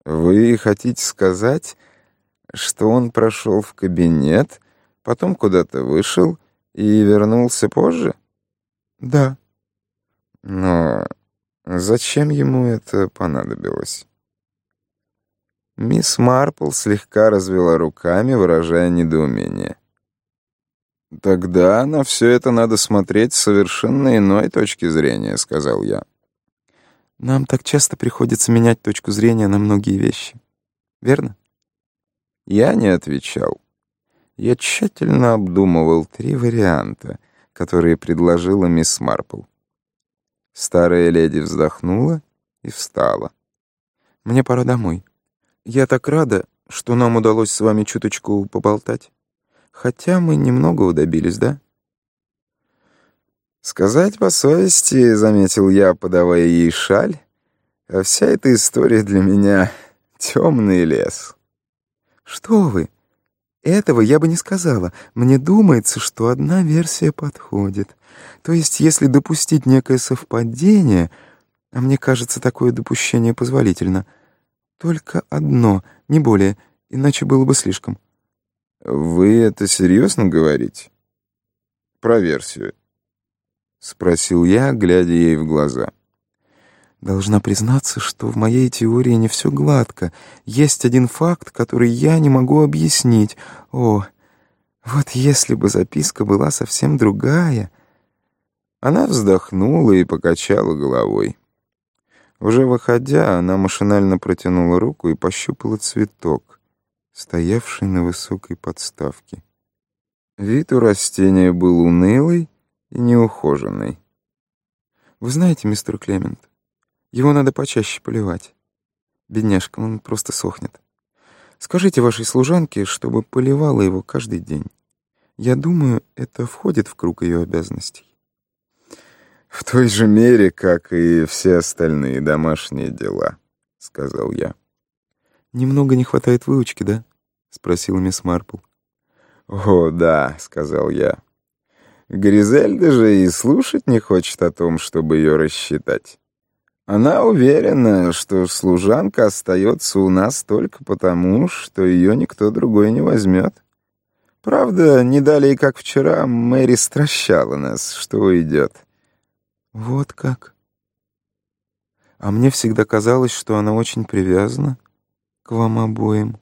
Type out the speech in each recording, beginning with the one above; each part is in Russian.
Вы хотите сказать, что он прошел в кабинет, потом куда-то вышел и вернулся позже? Да. Но зачем ему это понадобилось? Мисс Марпл слегка развела руками, выражая недоумение. «Тогда на все это надо смотреть с совершенно иной точки зрения», — сказал я. Нам так часто приходится менять точку зрения на многие вещи. Верно? Я не отвечал. Я тщательно обдумывал 3 варианта, которые предложила мисс Марпл. Старая леди вздохнула и встала. Мне пора домой. Я так рада, что нам удалось с вами чуточку поболтать. Хотя мы немногого добились, да? Сказать по совести, заметил я, подавая ей шаль, вся эта история для меня темный лес. Что вы? Этого я бы не сказала. Мне думается, что одна версия подходит. То есть, если допустить некое совпадение, а мне кажется, такое допущение позволительно, только одно, не более, иначе было бы слишком. Вы это серьезно говорите? Про версию? Спросил я, глядя ей в глаза. Должна признаться, что в моей теории не все гладко. Есть один факт, который я не могу объяснить. О, вот если бы записка была совсем другая. Она вздохнула и покачала головой. Уже выходя, она машинально протянула руку и пощупала цветок, стоявший на высокой подставке. Вид у растения был унылый и неухоженный. Вы знаете, мистер Клемент, его надо почаще поливать. Бедняжка, он просто сохнет. Скажите вашей служанке, чтобы поливала его каждый день. Я думаю, это входит в круг ее обязанностей. «В той же мере, как и все остальные домашние дела», — сказал я. «Немного не хватает выучки, да?» — спросила мисс Марпл. «О, да», — сказал я. «Гризельда же и слушать не хочет о том, чтобы ее рассчитать. Она уверена, что служанка остается у нас только потому, что ее никто другой не возьмет. Правда, не далее, как вчера, Мэри стращала нас, что уйдет». «Вот как? А мне всегда казалось, что она очень привязана к вам обоим».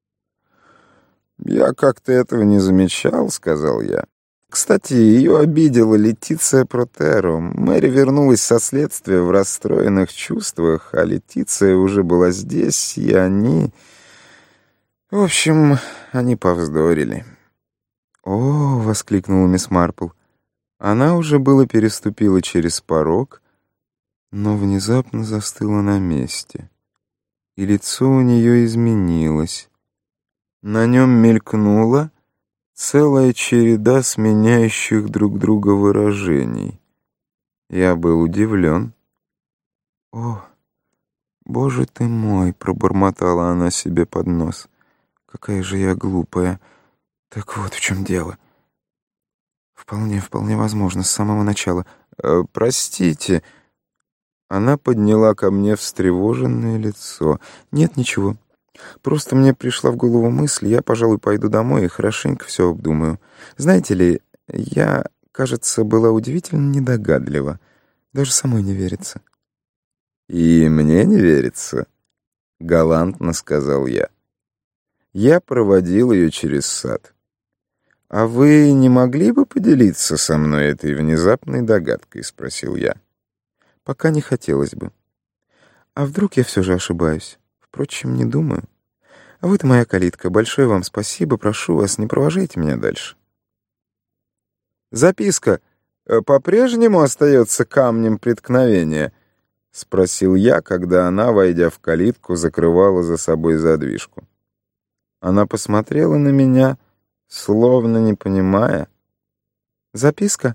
«Я как-то этого не замечал», — сказал я. «Кстати, ее обидела Летиция Протеро. Мэри вернулась со следствия в расстроенных чувствах, а Летиция уже была здесь, и они... В общем, они повздорили». «О!» — воскликнула мисс Марпл. Она уже было переступила через порог, но внезапно застыла на месте, и лицо у нее изменилось. На нем мелькнула целая череда сменяющих друг друга выражений. Я был удивлен. «О, боже ты мой!» — пробормотала она себе под нос. «Какая же я глупая! Так вот в чем дело!» Вполне возможно, с самого начала. «Простите». Она подняла ко мне встревоженное лицо. «Нет, ничего. Просто мне пришла в голову мысль, я, пожалуй, пойду домой и хорошенько все обдумаю. Знаете ли, я, кажется, была удивительно недогадлива. Даже самой не верится». «И мне не верится», — галантно сказал я. Я проводил ее через сад. «А вы не могли бы поделиться со мной этой внезапной догадкой?» — спросил я. «Пока не хотелось бы. А вдруг я все же ошибаюсь? Впрочем, не думаю. А вот и моя калитка. Большое вам спасибо. Прошу вас, не провожайте меня дальше». «Записка по-прежнему остается камнем преткновения?» — спросил я, когда она, войдя в калитку, закрывала за собой задвижку. Она посмотрела на меня, словно не понимая. «Записка?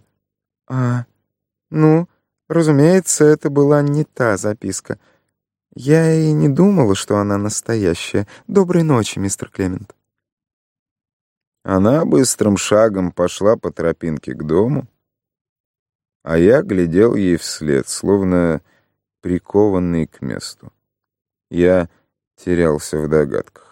Ну, разумеется, это была не та записка. Я и не думала, что она настоящая. Доброй ночи, мистер Клемент». Она быстрым шагом пошла по тропинке к дому, а я глядел ей вслед, словно прикованный к месту. Я терялся в догадках.